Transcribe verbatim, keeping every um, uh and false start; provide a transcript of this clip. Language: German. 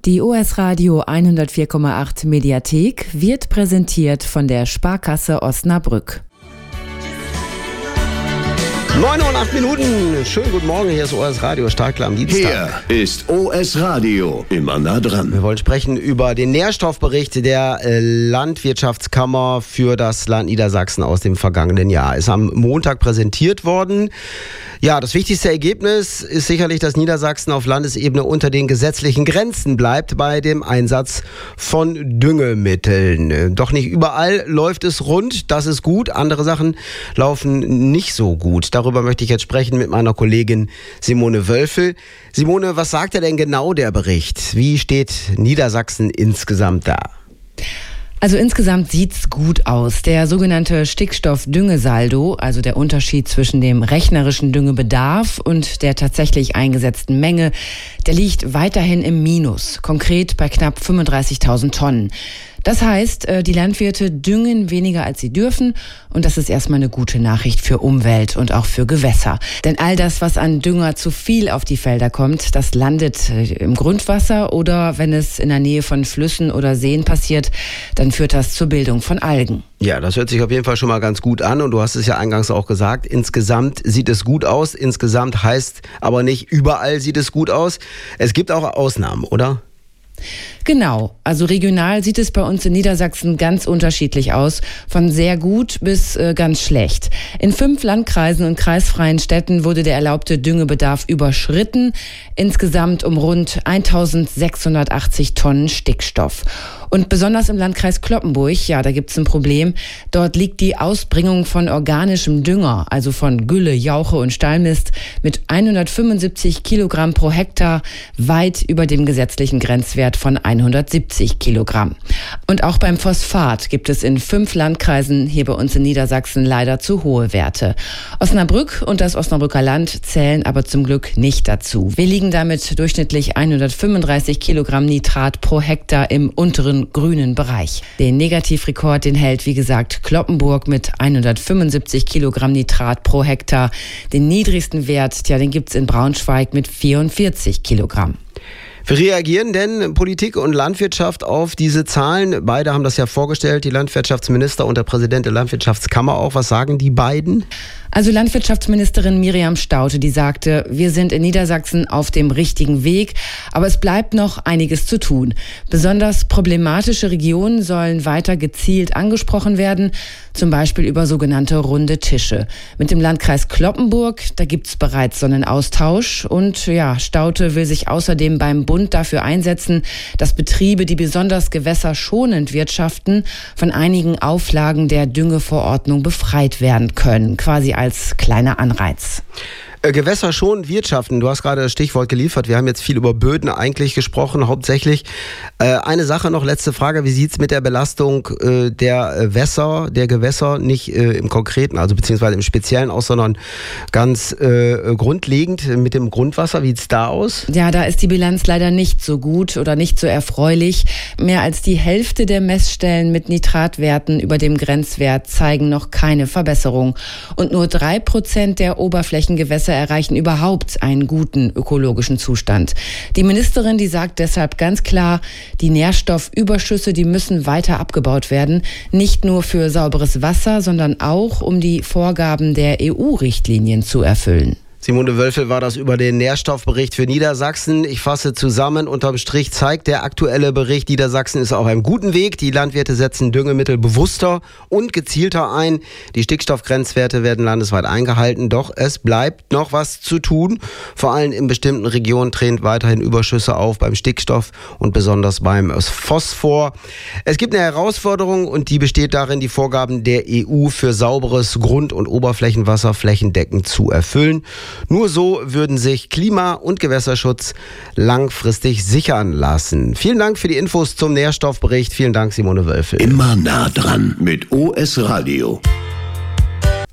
Die O S Radio hundertvier Komma acht Mediathek wird präsentiert von der Sparkasse Osnabrück. neun Uhr und acht Minuten. Schönen guten Morgen, hier ist O S Radio, Startklar am Dienstag. Hier ist O S Radio, immer nah dran. Wir wollen sprechen über den Nährstoffbericht der äh, Landwirtschaftskammer für das Land Niedersachsen aus dem vergangenen Jahr. Ist am Montag präsentiert worden. Ja, das wichtigste Ergebnis ist sicherlich, dass Niedersachsen auf Landesebene unter den gesetzlichen Grenzen bleibt bei dem Einsatz von Düngemitteln. Doch nicht überall läuft es rund, das ist gut. Andere Sachen laufen nicht so gut. Darüber möchte ich jetzt sprechen mit meiner Kollegin Simone Wölfel. Simone, was sagt denn genau der Bericht? Wie steht Niedersachsen insgesamt da? Also insgesamt sieht's gut aus. Der sogenannte Stickstoffdüngesaldo, also der Unterschied zwischen dem rechnerischen Düngebedarf und der tatsächlich eingesetzten Menge, der liegt weiterhin im Minus, konkret bei knapp fünfunddreißigtausend Tonnen. Das heißt, die Landwirte düngen weniger, als sie dürfen, und das ist erstmal eine gute Nachricht für Umwelt und auch für Gewässer. Denn all das, was an Dünger zu viel auf die Felder kommt, das landet im Grundwasser oder wenn es in der Nähe von Flüssen oder Seen passiert, dann führt das zur Bildung von Algen. Ja, das hört sich auf jeden Fall schon mal ganz gut an und du hast es ja eingangs auch gesagt, insgesamt sieht es gut aus, insgesamt heißt aber nicht überall sieht es gut aus. Es gibt auch Ausnahmen, oder? Genau, also regional sieht es bei uns in Niedersachsen ganz unterschiedlich aus, von sehr gut bis äh, ganz schlecht. In fünf Landkreisen und kreisfreien Städten wurde der erlaubte Düngebedarf überschritten, insgesamt um rund eintausendsechshundertachtzig Tonnen Stickstoff. Und besonders im Landkreis Cloppenburg, ja, da gibt's ein Problem. Dort liegt die Ausbringung von organischem Dünger, also von Gülle, Jauche und Stallmist, mit hundertfünfundsiebzig Kilogramm pro Hektar weit über dem gesetzlichen Grenzwert von hundertsiebzig Kilogramm. Und auch beim Phosphat gibt es in fünf Landkreisen hier bei uns in Niedersachsen leider zu hohe Werte. Osnabrück und das Osnabrücker Land zählen aber zum Glück nicht dazu. Wir liegen damit durchschnittlich hundertfünfunddreißig Kilogramm Nitrat pro Hektar im unteren grünen Bereich. Den Negativrekord, den hält wie gesagt Cloppenburg mit hundertfünfundsiebzig Kilogramm Nitrat pro Hektar. Den niedrigsten Wert, ja, den gibt's in Braunschweig mit vierundvierzig Kilogramm. Wie reagieren denn Politik und Landwirtschaft auf diese Zahlen? Beide haben das ja vorgestellt, die Landwirtschaftsminister und der Präsident der Landwirtschaftskammer auch. Was sagen die beiden? Also Landwirtschaftsministerin Miriam Staudte, die sagte, wir sind in Niedersachsen auf dem richtigen Weg, aber es bleibt noch einiges zu tun. Besonders problematische Regionen sollen weiter gezielt angesprochen werden, zum Beispiel über sogenannte runde Tische. Mit dem Landkreis Cloppenburg, da gibt's bereits so einen Austausch und ja, Staudte will sich außerdem beim Bund dafür einsetzen, dass Betriebe, die besonders gewässerschonend wirtschaften, von einigen Auflagen der Düngeverordnung befreit werden können, quasi als kleiner Anreiz. Gewässerschonend wirtschaften, du hast gerade das Stichwort geliefert. Wir haben jetzt viel über Böden eigentlich gesprochen, hauptsächlich. Äh, eine Sache noch, letzte Frage. Wie sieht's mit der Belastung äh, der Wässer, der Gewässer, nicht äh, im Konkreten, also beziehungsweise im Speziellen aus, sondern ganz äh, grundlegend mit dem Grundwasser? Wie sieht's da aus? Ja, da ist die Bilanz leider nicht so gut oder nicht so erfreulich. Mehr als die Hälfte der Messstellen mit Nitratwerten über dem Grenzwert zeigen noch keine Verbesserung. Und nur drei Prozent der Oberflächengewässer erreichen überhaupt einen guten ökologischen Zustand. Die Ministerin, die sagt deshalb ganz klar, die Nährstoffüberschüsse, die müssen weiter abgebaut werden. Nicht nur für sauberes Wasser, sondern auch, um die Vorgaben der E U-Richtlinien zu erfüllen. Simone Wölfel war das über den Nährstoffbericht für Niedersachsen. Ich fasse zusammen, unterm Strich zeigt der aktuelle Bericht, Niedersachsen ist auf einem guten Weg. Die Landwirte setzen Düngemittel bewusster und gezielter ein. Die Stickstoffgrenzwerte werden landesweit eingehalten, doch es bleibt noch was zu tun. Vor allem in bestimmten Regionen treten weiterhin Überschüsse auf beim Stickstoff und besonders beim Phosphor. Es gibt eine Herausforderung und die besteht darin, die Vorgaben der E U für sauberes Grund- und Oberflächenwasser flächendeckend zu erfüllen. Nur so würden sich Klima- und Gewässerschutz langfristig sichern lassen. Vielen Dank für die Infos zum Nährstoffbericht. Vielen Dank, Simone Wölfel. Immer nah dran mit O S Radio.